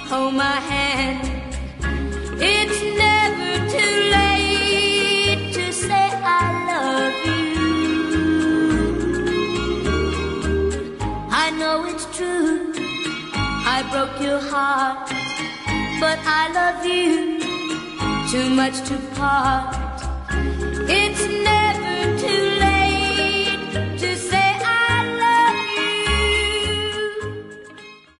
hold my hand. It's never too late to say I love you. I know it's true, I broke your heart, but I love you too much to part.